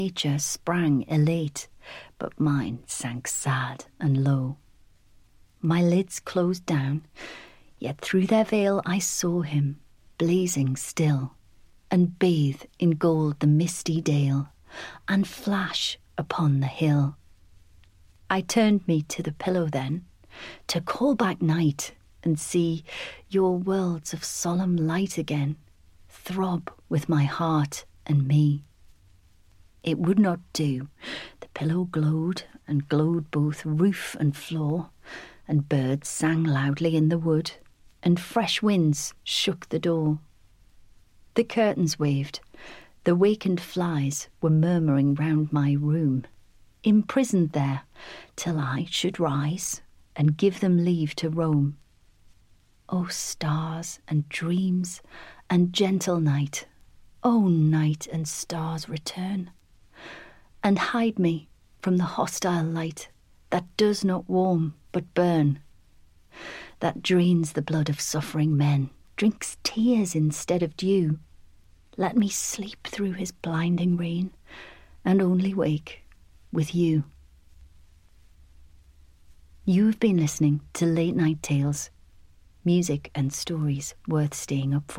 nature sprang elate, but mine sank sad and low. My lids closed down, yet through their veil I saw him, blazing still, and bathe in gold the misty dale, and flash upon the hill. I turned me to the pillow then, to call back night, and see your worlds of solemn light again throb with my heart and me. It would not do. The pillow glowed, and glowed both roof and floor, and birds sang loudly in the wood, and fresh winds shook the door. The curtains waved, the wakened flies were murmuring round my room, imprisoned there till I should rise and give them leave to roam. O stars and dreams and gentle night, O night and stars return, and hide me from the hostile light that does not warm but burn, that drains the blood of suffering men, drinks tears instead of dew. Let me sleep through his blinding rain and only wake with you. You have been listening to Late Night Tales, music and stories worth staying up for.